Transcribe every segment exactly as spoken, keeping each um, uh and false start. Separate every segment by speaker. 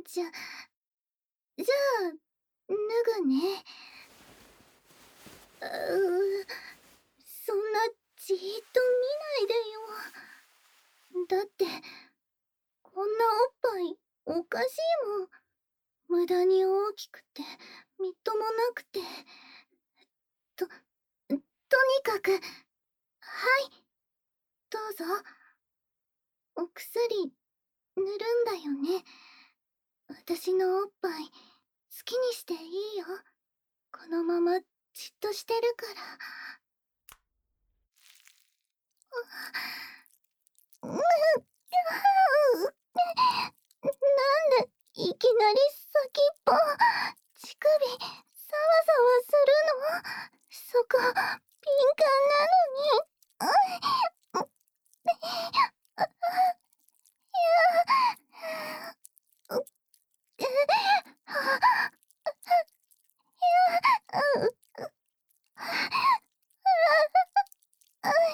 Speaker 1: じゃ、じゃあ、脱ぐね。うう、そんなじーっと見ないでよ。だって、こんなおっぱいおかしいもん。無駄に大きくて、みっともなくて。と、とにかく、はい、どうぞ。お薬、塗るんだよね。私のおっぱい、好きにしていいよ。このまま、じっとしてるから。う、う、なんで、いきなり先っぽ、乳首、サワサワするの？そこ、敏感なのに。う、う、あ、や、う、え、は、や、う、う、あ、あ、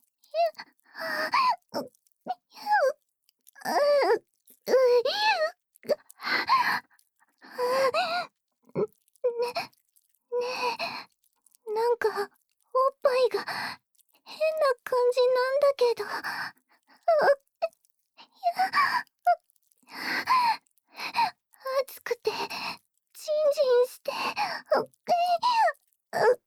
Speaker 1: や、う、う、う、う、ね、ねえ、なんか、おっぱいが、変な感じなんだけど。う、熱くて、ジンジンして、う、う、う、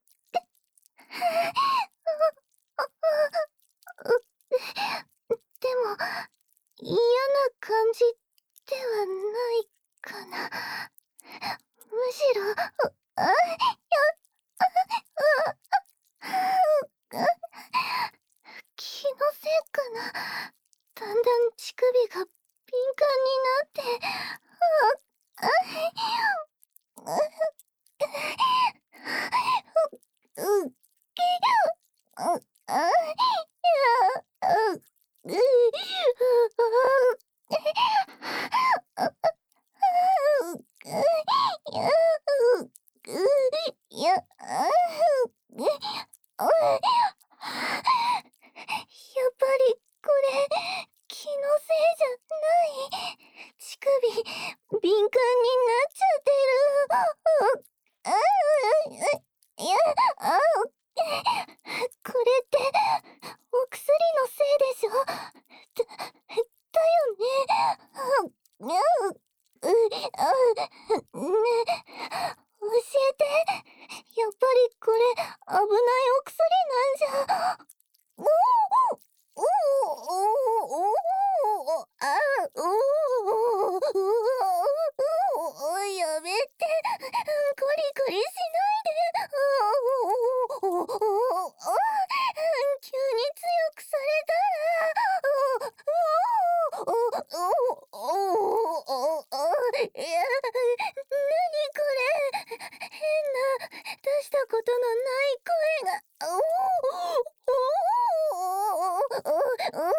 Speaker 1: でも、嫌な感じではないかな。むしろ、う、あ、や、あ、あ、気のせいかな。だんだん乳首が敏感になって、あ、あ、う、う、け、う、あ、や、う、う、あ、あ、や、う、や、あ、う、あ、やっぱり、これ、気のせいじゃない。乳首、敏感になっちゃってる。う、あ、う、いや、あ、これって、お薬のせいでしょ？だ、だよね。う、う、う、あ、ね、教えて。やっぱりこれ、危ないお薬なんじゃ。おお、おお、おお、あ、おお、おお、やめて。コリコリしないで。おお、おお、急に強くされたら。おお、おお、おお、いや、なにこれ。変な、出したことのない声が。おお、おお、おお、おお、やだ。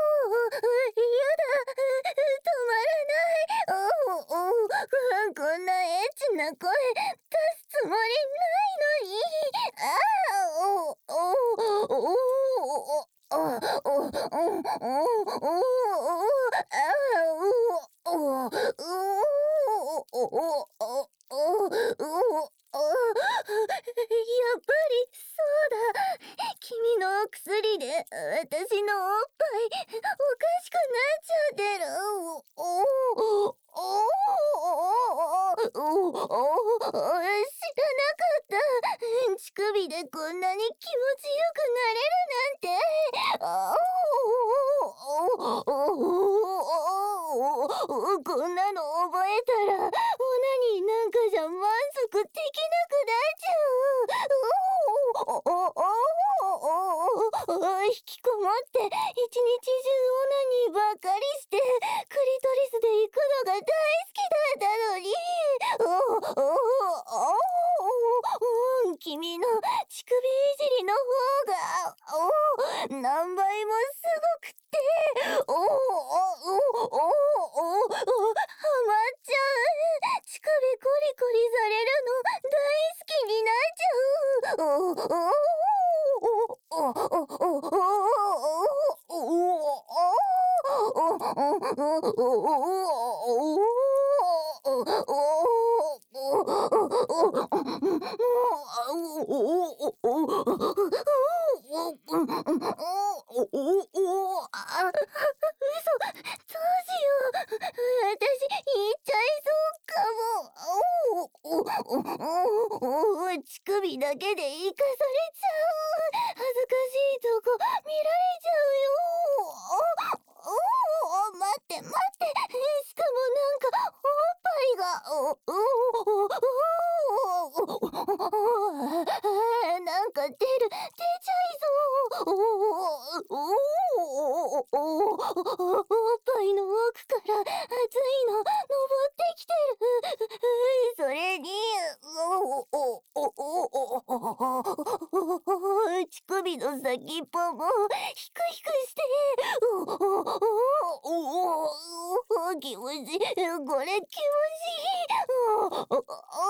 Speaker 1: 止まらない。おお、こんなエッチな声出すつもりないのに。ああ、おお、おお、おお、あ、お、お、お、お、あ、お、お、お、お、お、お、お、お、やっぱりそうだ。君のお薬で私のおっぱいおかしくなっちゃってる。おお、おお、おお、知らなかった。乳首でこんなに気持ちよくなれるなんて。おお、おお、こんなの覚えたらオナニーなんかじゃ満足できなくなっちゃう。おお、おお、おお、引きこもって一日中オナニーばっかりしてクリトリスで行くのが大好きだったのに。おお、おお、君の乳首いじりの方がおお、何倍もすごくて。おお、おお、おお、ハマっちゃう。乳首コリコリされるの大好きになっちゃう。おお、おお、おお、おお、おお、 乳首だけで生かされちゃう。恥ずかしいとこ見られちゃうよ。おお、待って待って。しかもなんかおっぱいがおおおなんか出る出ちゃいそう。おおおっぱいの奥から熱いの登ってきてる。それにおおおおお乳首の先っぽもヒクヒクしておおおお気持ちいい。これ気持ちいい。おお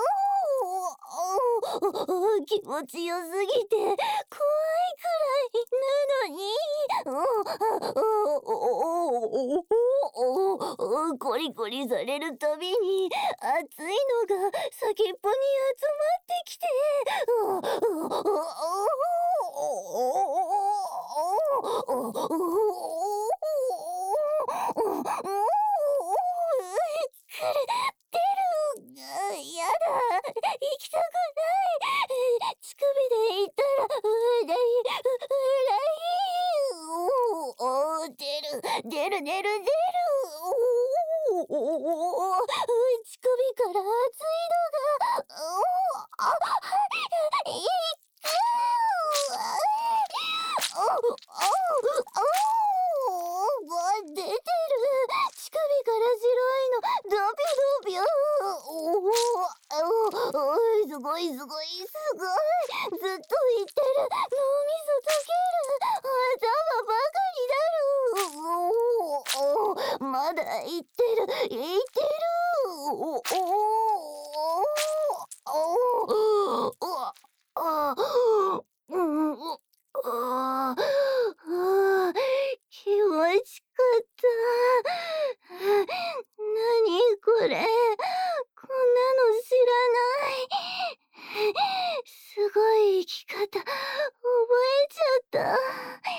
Speaker 1: お気持ちよすぎて怖いくらいなのにおおおコリコリされるたびに熱いのが先っぽに集まってきて出る。やだ。行きたくない。乳首で言ったらうらい、うらい。おお、出る、出る、出る、出る。おお、乳首から熱いのが。おお、あ、いい。おお、おお、お出てる。乳首から白いのドビュドビュ。おお、おお、すごいすごいすごい。ずっと言ってる。脳みそ溶ける。頭バカになる。おお、まだ言ってる言ってる。おおおおおあうんああ気持ちかった。なにこれ、こんなの知らない。すごい生き方覚えちゃった。